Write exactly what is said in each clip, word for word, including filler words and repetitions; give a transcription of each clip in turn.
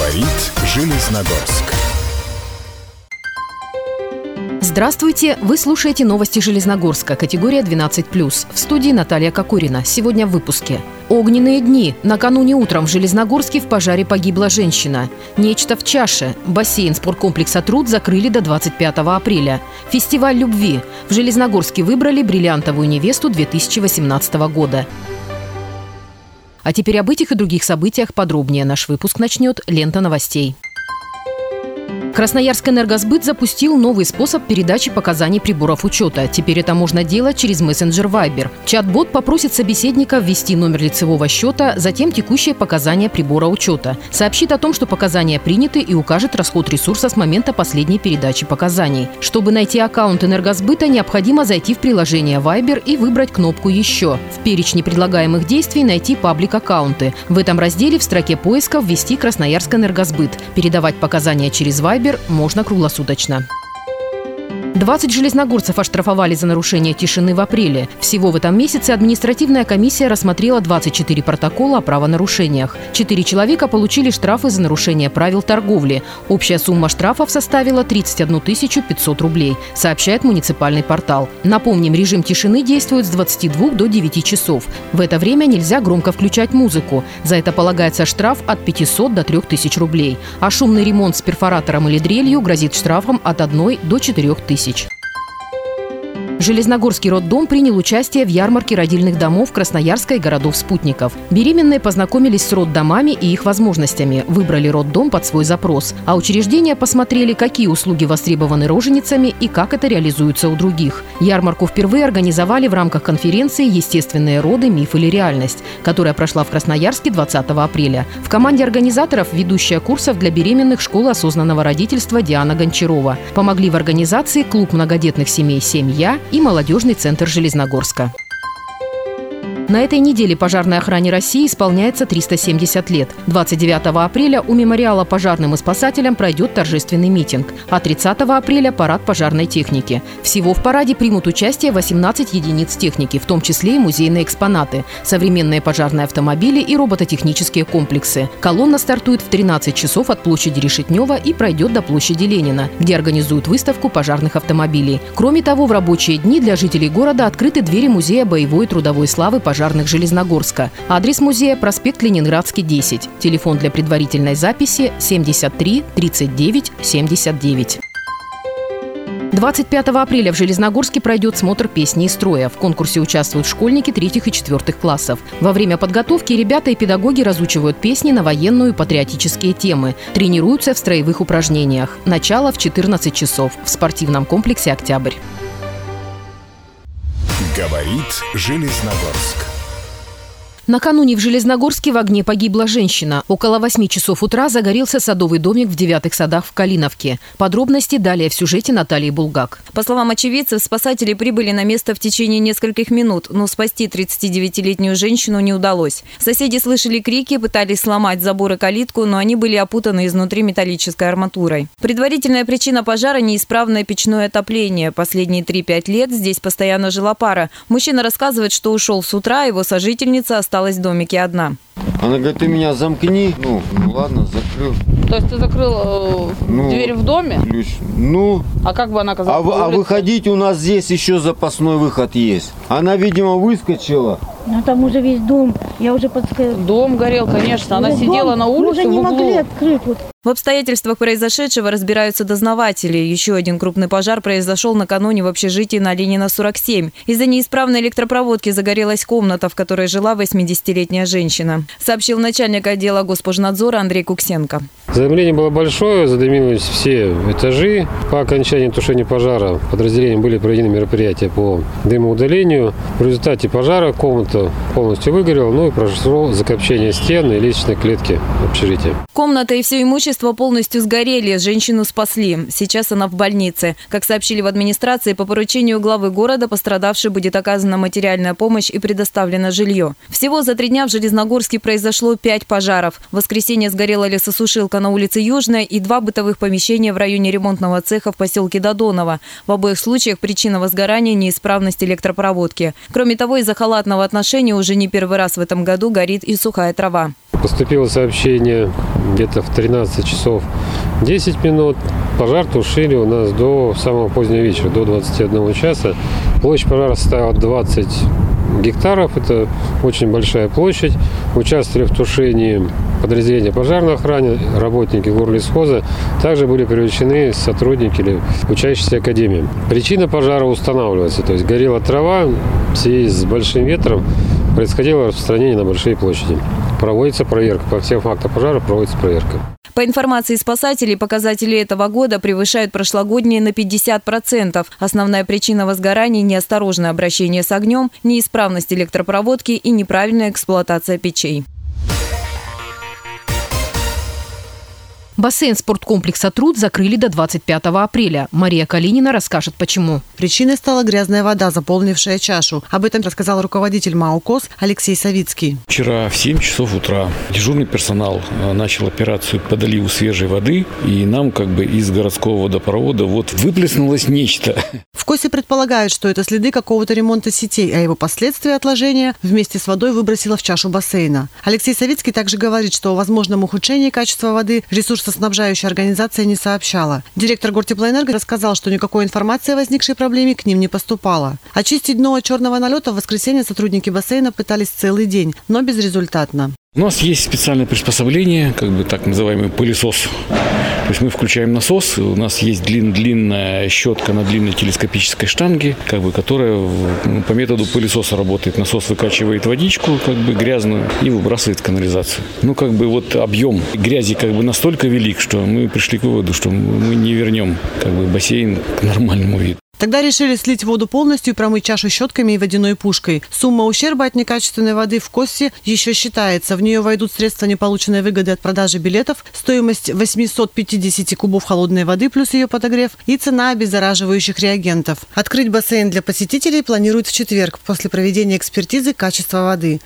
Говорит Железногорск. Здравствуйте! Вы слушаете новости Железногорска, категория двенадцать плюс. В студии Наталья Кокорина. Сегодня в выпуске. Огненные дни. Накануне утром в Железногорске в пожаре погибла женщина. Нечто в чаше. Бассейн спорткомплекса «Труд» закрыли до двадцать пятого апреля. Фестиваль любви. В Железногорске выбрали бриллиантовую невесту две тысячи восемнадцатого года. А теперь об этих и других событиях подробнее. Наш выпуск начнет лента новостей. Красноярск Энергосбыт запустил новый способ передачи показаний приборов учета. Теперь это можно делать через мессенджер Viber. Чат-бот попросит собеседника ввести номер лицевого счета, затем текущие показания прибора учета. Сообщит о том, что показания приняты, и укажет расход ресурса с момента последней передачи показаний. Чтобы найти аккаунт Энергосбыта, необходимо зайти в приложение Viber и выбрать кнопку «Еще». В перечне предлагаемых действий найти паблик-аккаунты. В этом разделе в строке поиска ввести Красноярск Энергосбыт. Передавать показания через Viber можно круглосуточно. двадцать железногорцев оштрафовали за нарушение тишины в апреле. Всего в этом месяце административная комиссия рассмотрела двадцать четыре протокола о правонарушениях. Четыре человека получили штрафы за нарушение правил торговли. Общая сумма штрафов составила тридцать одну тысячу пятьсот рублей, сообщает муниципальный портал. Напомним, режим тишины действует с двадцати двух до девяти часов. В это время нельзя громко включать музыку. За это полагается штраф от пятисот до трёх тысяч рублей. А шумный ремонт с перфоратором или дрелью грозит штрафом от одной до четырёх тысяч. Железногорский роддом принял участие в ярмарке родильных домов Красноярска и городов-спутников. Беременные познакомились с роддомами и их возможностями, выбрали роддом под свой запрос. А учреждения посмотрели, какие услуги востребованы роженицами и как это реализуется у других. Ярмарку впервые организовали в рамках конференции «Естественные роды. Миф или реальность», которая прошла в Красноярске двадцатого апреля. В команде организаторов ведущая курсов для беременных школы осознанного родительства Диана Гончарова. Помогли в организации клуб многодетных семей «Семья» и молодежный центр Железногорска. На этой неделе пожарной охране России исполняется триста семьдесят лет. двадцать девятого апреля у мемориала пожарным и спасателям пройдет торжественный митинг, а тридцатого апреля – парад пожарной техники. Всего в параде примут участие восемнадцать единиц техники, в том числе и музейные экспонаты, современные пожарные автомобили и робототехнические комплексы. Колонна стартует в тринадцать часов от площади Решетнева и пройдет до площади Ленина, где организуют выставку пожарных автомобилей. Кроме того, в рабочие дни для жителей города открыты двери музея боевой и трудовой славы пожарных Железногорска. Адрес музея – проспект Ленинградский, десять. Телефон для предварительной записи – семьдесят три тридцать девять семьдесят девять. двадцать пятого апреля в Железногорске пройдет смотр песни и строя. В конкурсе участвуют школьники третьих и четвертых классов. Во время подготовки ребята и педагоги разучивают песни на военную и патриотические темы. Тренируются в строевых упражнениях. Начало в четырнадцать часов в спортивном комплексе «Октябрь». Говорит Железногорск. Накануне в Железногорске в огне погибла женщина. Около восьми часов утра загорелся садовый домик в Девятых садах в Калиновке. Подробности далее в сюжете Натальи Булгак. По словам очевидцев, спасатели прибыли на место в течение нескольких минут, но спасти тридцатидевятилетнюю женщину не удалось. Соседи слышали крики, пытались сломать забор и калитку, но они были опутаны изнутри металлической арматурой. Предварительная причина пожара – неисправное печное отопление. Последние три-пять лет здесь постоянно жила пара. Мужчина рассказывает, что ушел с утра, его сожительница осталась осталась в домике одна. Она говорит, ты меня замкни. Ну, ну ладно, закрыл. То есть ты закрыл э, ну, дверь в доме? Ключ. Ну. А как бы она оказалась? А, а выходить у нас здесь еще запасной выход есть. Она, видимо, выскочила. Ну там уже весь дом, я уже подсказала. Дом горел, конечно. Она уже сидела дом, на улице уже в не углу. могли открыть. Вот. В обстоятельствах произошедшего разбираются дознаватели. Еще один крупный пожар произошел накануне в общежитии на Ленина, сорок семь. Из-за неисправной электропроводки загорелась комната, в которой жила восьмидесятилетняя женщина, сообщил начальник отдела Госпожнадзора Андрей Куксенко. Задымление было большое, задымились все этажи. По окончании тушения пожара подразделением были проведены мероприятия по дымоудалению. В результате пожара комната полностью выгорела, ну и произошло закопчение стен и лестничной клетки общежития. Комната и все имущество полностью сгорели, женщину спасли. Сейчас она в больнице. Как сообщили в администрации, по поручению главы города пострадавшей будет оказана материальная помощь и предоставлено жилье. Всего за три дня в Железногорске произошло пять пожаров. В воскресенье сгорела лесосушилка на улице Южная и два бытовых помещения в районе ремонтного цеха в поселке Додоново. В обоих случаях причина возгорания – неисправность электропроводки. Кроме того, из-за халатного отношения уже не первый раз в этом году горит и сухая трава. Поступило сообщение где-то в тринадцать часов десять минут. Пожар тушили у нас до самого позднего вечера, до двадцати одного часа. Площадь пожара составила двадцать гектаров. Это очень большая площадь. Участвовали в тушении подразделения пожарной охраны, работники горлесхоза. Также были привлечены сотрудники или учащиеся академии. Причина пожара устанавливается. То есть горела трава, в связи с большим ветром происходило распространение на большие площади. Проводится проверка. По всем фактам пожара проводится проверка. По информации спасателей, показатели этого года превышают прошлогодние на пятьдесят процентов. Основная причина возгорания – неосторожное обращение с огнем, неисправность электропроводки и неправильная эксплуатация печей. Бассейн спорткомплекса «Труд» закрыли до двадцать пятого апреля. Мария Калинина расскажет, почему. Причиной стала грязная вода, заполнившая чашу. Об этом рассказал руководитель МАО КОС Алексей Савицкий. Вчера в семь часов утра дежурный персонал начал операцию по доливу свежей воды. И нам как бы из городского водопровода вот выплеснулось нечто. В КОСе предполагают, что это следы какого-то ремонта сетей, а его последствия отложения вместе с водой выбросило в чашу бассейна. Алексей Савицкий также говорит, что о возможном ухудшении качества воды ресурсоснабжающая организация не сообщала. Директор Гортеплоэнерго рассказал, что никакой информации о возникшей проблеме к ним не поступало. Очистить дно от черного налета в воскресенье сотрудники бассейна пытались целый день, но безрезультатно. У нас есть специальное приспособление, как бы так называемый пылесос. То есть мы включаем насос, у нас есть длин, длинная щетка на длинной телескопической штанге, как бы, которая по методу пылесоса работает. Насос выкачивает водичку как бы грязную и выбрасывает в канализацию. Ну как бы вот объем грязи как бы настолько велик, что мы пришли к выводу, что мы не вернем как бы бассейн к нормальному виду. Тогда решили слить воду полностью и промыть чашу щетками и водяной пушкой. Сумма ущерба от некачественной воды в КОСе еще считается. В нее войдут средства неполученной выгоды от продажи билетов, стоимость восемьсот пятьдесят кубов холодной воды плюс ее подогрев и цена обеззараживающих реагентов. Открыть бассейн для посетителей планируют в четверг после проведения экспертизы качества воды.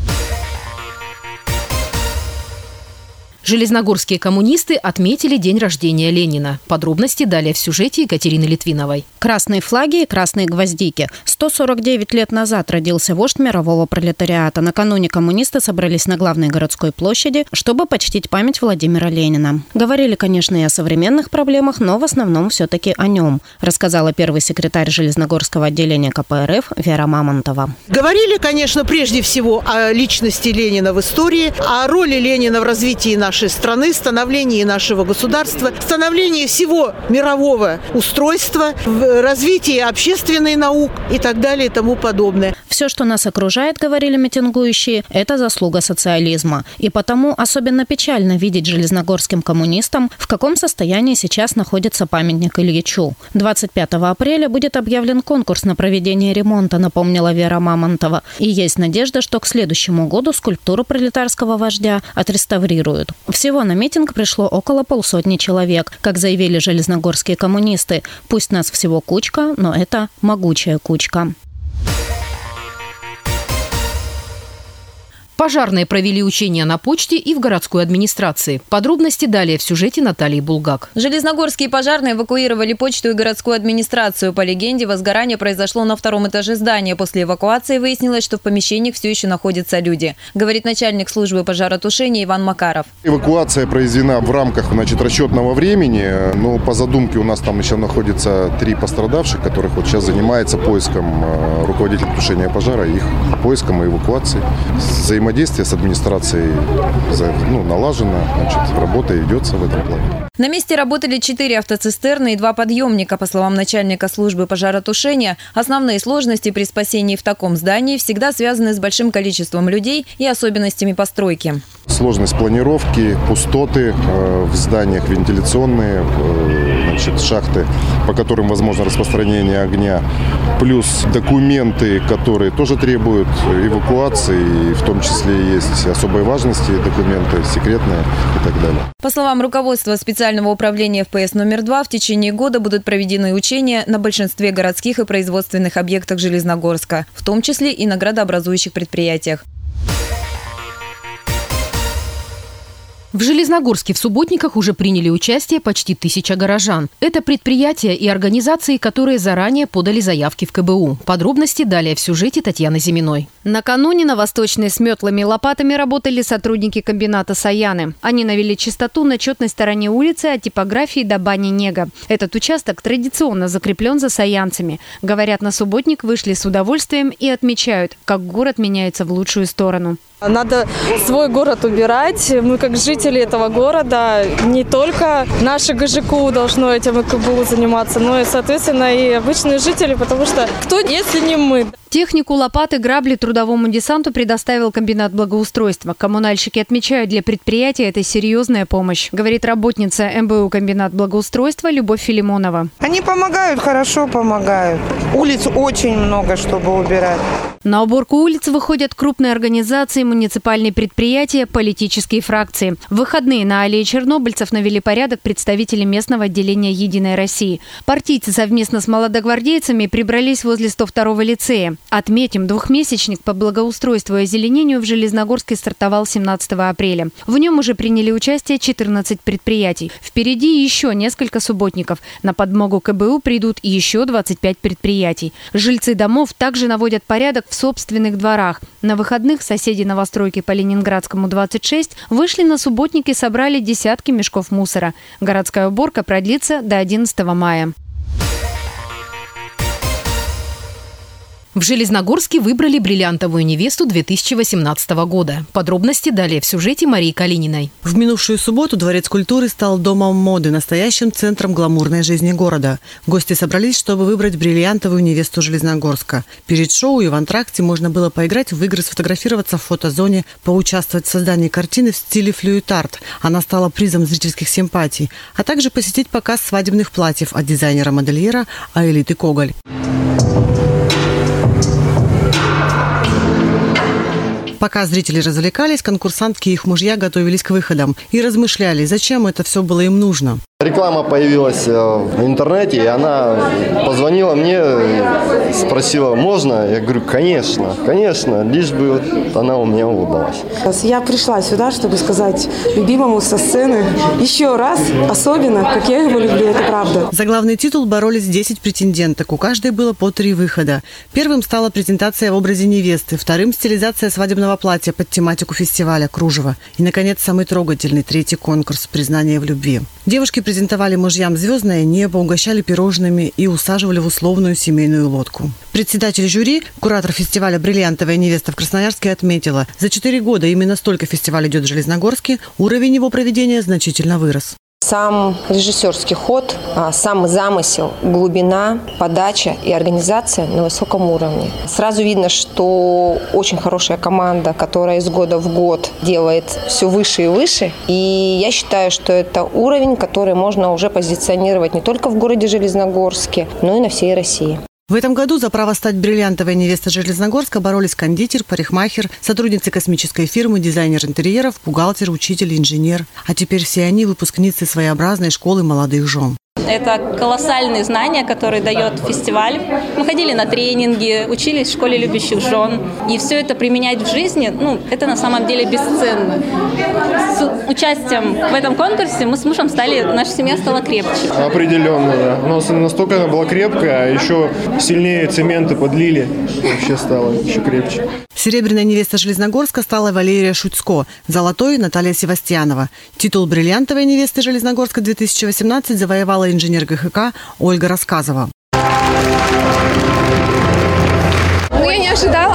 Железногорские коммунисты отметили день рождения Ленина. Подробности далее в сюжете Екатерины Литвиновой. Красные флаги и красные гвоздики. сто сорок девять лет назад родился вождь мирового пролетариата. Накануне коммунисты собрались на главной городской площади, чтобы почтить память Владимира Ленина. Говорили, конечно, и о современных проблемах, но в основном все-таки о нем, рассказала первый секретарь Железногорского отделения ка пэ эр эф Вера Мамонтова. Говорили, конечно, прежде всего о личности Ленина в истории, о роли Ленина в развитии нашей страны, становлении нашего государства, становлении всего мирового устройства, в развитии общественной наук и так далее и тому подобное. Все, что нас окружает, говорили митингующие, это заслуга социализма. И потому особенно печально видеть железногорским коммунистам, в каком состоянии сейчас находится памятник Ильичу. двадцать пятого апреля будет объявлен конкурс на проведение ремонта, напомнила Вера Мамонтова. И есть надежда, что к следующему году скульптуру пролетарского вождя отреставрируют. Всего на митинг пришло около полсотни человек, как заявили железногорские коммунисты. Пусть нас всего кучка, но это могучая кучка. Пожарные провели учения на почте и в городской администрации. Подробности далее в сюжете Натальи Булгак. Железногорские пожарные эвакуировали почту и городскую администрацию. По легенде, возгорание произошло на втором этаже здания. После эвакуации выяснилось, что в помещениях все еще находятся люди, говорит начальник службы пожаротушения Иван Макаров. Эвакуация произведена в рамках, значит, расчетного времени. Но по задумке у нас там еще находится три пострадавших, которых вот сейчас занимается поиском руководитель тушения пожара, их поиском и эвакуацией. Взаимодействие Взаимодействие с администрацией ну, налажено, значит, работа ведется в этом плане. На месте работали четыре автоцистерны и два подъемника. По словам начальника службы пожаротушения, основные сложности при спасении в таком здании всегда связаны с большим количеством людей и особенностями постройки. Сложность планировки, пустоты э, в зданиях, вентиляционные э, значит, шахты, по которым возможно распространение огня, плюс документы, которые тоже требуют эвакуации, и в том числе есть особой важности документы, секретные и так далее. По словам руководства специального управления эф пэ эс номер два, в течение года будут проведены учения на большинстве городских и производственных объектах Железногорска, в том числе и на градообразующих предприятиях. В Железногорске в субботниках уже приняли участие почти тысяча горожан. Это предприятия и организации, которые заранее подали заявки в ка бэ у. Подробности далее в сюжете Татьяны Зиминой. Накануне на Восточной с метлами и лопатами работали сотрудники комбината «Саяны». Они навели чистоту на четной стороне улицы от типографии до бани Нега. Этот участок традиционно закреплен за саянцами. Говорят, на субботник вышли с удовольствием и отмечают, как город меняется в лучшую сторону. Надо свой город убирать. Мы, как жители этого города, не только наше гэ жэ ка у должно этим и ка бэ у заниматься, но и, соответственно, и обычные жители, потому что кто, если не мы? Технику, лопаты, грабли трудовому десанту предоставил комбинат благоустройства. Коммунальщики отмечают, для предприятия это серьезная помощь, говорит работница эм бэ у комбинат благоустройства Любовь Филимонова. Они помогают, хорошо помогают. Улиц очень много, чтобы убирать. На уборку улиц выходят крупные организации, муниципальные предприятия, политические фракции. В выходные на аллее чернобыльцев навели порядок представители местного отделения «Единой России». Партийцы совместно с молодогвардейцами прибрались возле сто второго лицея. Отметим, двухмесячник по благоустройству и озеленению в Железногорске стартовал семнадцатого апреля. В нем уже приняли участие четырнадцать предприятий. Впереди еще несколько субботников. На подмогу ка бэ у придут еще двадцать пять предприятий. Жильцы домов также наводят порядок в собственных дворах. На выходных соседи новостройки по Ленинградскому двадцать шесть вышли на субботники и собрали десятки мешков мусора. Городская уборка продлится до одиннадцатого мая. В Железногорске выбрали бриллиантовую невесту две тысячи восемнадцатого года. Подробности далее в сюжете Марии Калининой. В минувшую субботу Дворец культуры стал домом моды, настоящим центром гламурной жизни города. Гости собрались, чтобы выбрать бриллиантовую невесту Железногорска. Перед шоу и в антракте можно было поиграть в игры, сфотографироваться в фотозоне, поучаствовать в создании картины в стиле флюит-арт. Она стала призом зрительских симпатий, а также посетить показ свадебных платьев от дизайнера-модельера Аэлиты Коголь. Пока зрители развлекались, конкурсантки и их мужья готовились к выходам и размышляли, зачем это все было им нужно. Реклама появилась в интернете, и она позвонила мне, спросила, можно? Я говорю, конечно, конечно, лишь бы вот она у меня улыбалась. Я пришла сюда, чтобы сказать любимому со сцены еще раз, особенно, как я его люблю, это правда. За главный титул боролись десять претенденток, у каждой было по три выхода. Первым стала презентация в образе невесты, вторым – стилизация свадебного платья под тематику фестиваля «Кружево». И, наконец, самый трогательный третий конкурс – признание в любви. Девушки презентовали мужьям звездное небо, угощали пирожными и усаживали в условную семейную лодку. Председатель жюри, куратор фестиваля «Бриллиантовая невеста» в Красноярске отметила, за четыре года именно столько фестиваль идет в Железногорске, уровень его проведения значительно вырос. Сам режиссерский ход, сам замысел, глубина, подача и организация на высоком уровне. Сразу видно, что очень хорошая команда, которая из года в год делает все выше и выше. И я считаю, что это уровень, который можно уже позиционировать не только в городе Железногорске, но и на всей России. В этом году за право стать бриллиантовой невестой Железногорска боролись кондитер, парикмахер, сотрудницы космической фирмы, дизайнер интерьеров, бухгалтер, учитель, инженер. А теперь все они выпускницы своеобразной школы молодых жен. Это колоссальные знания, которые дает фестиваль. Мы ходили на тренинги, учились в школе любящих жен. И все это применять в жизни, ну, это на самом деле бесценно. С участием в этом конкурсе мы с мужем стали, наша семья стала крепче. Определенно, да. У нас настолько она была крепкая, а еще сильнее цементы подлили. Вообще стало еще крепче. Серебряной невестой Железногорска стала Валерия Шуцко, золотой – Наталья Севастьянова. Титул бриллиантовой невесты Железногорска две тысячи восемнадцать завоевала инженер гэ ха ка Ольга Рассказова. Ну, я не ожидала.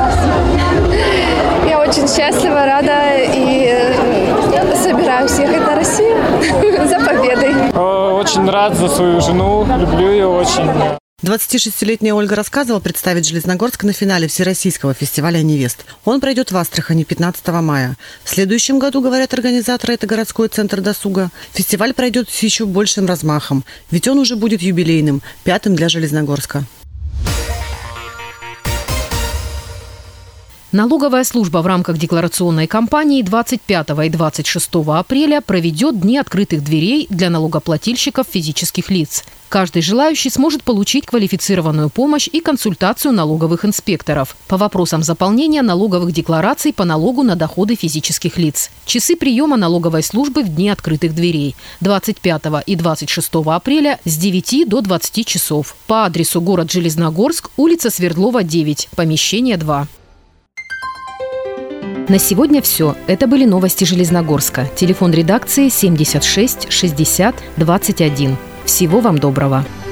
Я очень счастлива, рада и собираюсь ехать на Россию за победой. Очень рад за свою жену, люблю ее очень. двадцатишестилетняя Ольга Рассказова представит Железногорск на финале Всероссийского фестиваля невест. Он пройдет в Астрахани пятнадцатого мая. В следующем году, говорят организаторы, это городской центр досуга, фестиваль пройдет с еще большим размахом, ведь он уже будет юбилейным, пятым для Железногорска. Налоговая служба в рамках декларационной кампании двадцать пятого и двадцать шестого апреля проведет дни открытых дверей для налогоплательщиков физических лиц. Каждый желающий сможет получить квалифицированную помощь и консультацию налоговых инспекторов по вопросам заполнения налоговых деклараций по налогу на доходы физических лиц. Часы приема налоговой службы в дни открытых дверей двадцать пятого и двадцать шестого апреля с девяти до двадцати часов. По адресу город Железногорск, улица Свердлова, девять, помещение два. На сегодня все. Это были новости Железногорска. Телефон редакции семьдесят шесть шестьдесят двадцать один. Всего вам доброго.